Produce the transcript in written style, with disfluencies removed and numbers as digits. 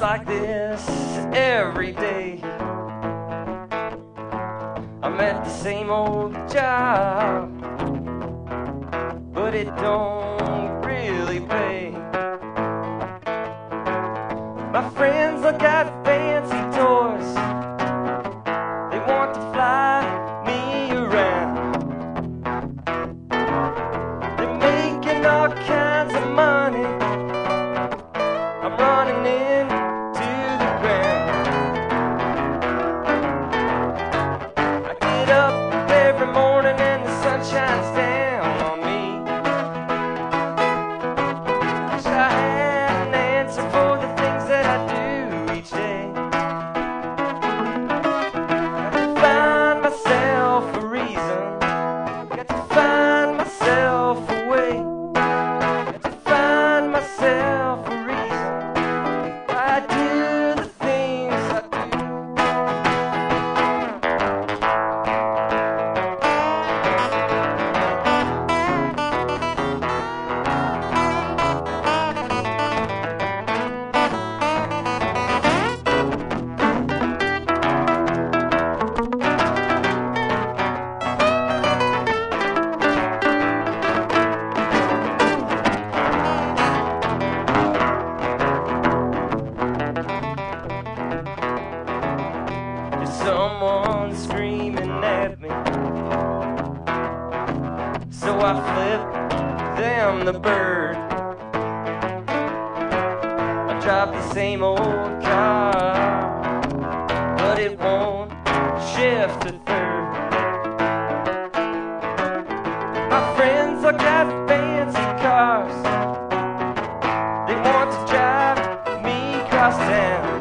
like this every day. I'm at the same old job, but it don't really pay. My friends look at fancy toys, they want to fly me around. They're making all kinds of money, I'm running into the ground. I get up every morning and the sun shines down on me. Wish I had an answer for the things that I do each day. Got to find myself a reason, got to find myself a way, got to find myself a reason why I do the things I do. There's someone screaming at me, so I flip them the bird. I drive the same old car, but it won't shift to third. My friends look at fancy cars, they want to drive me across town.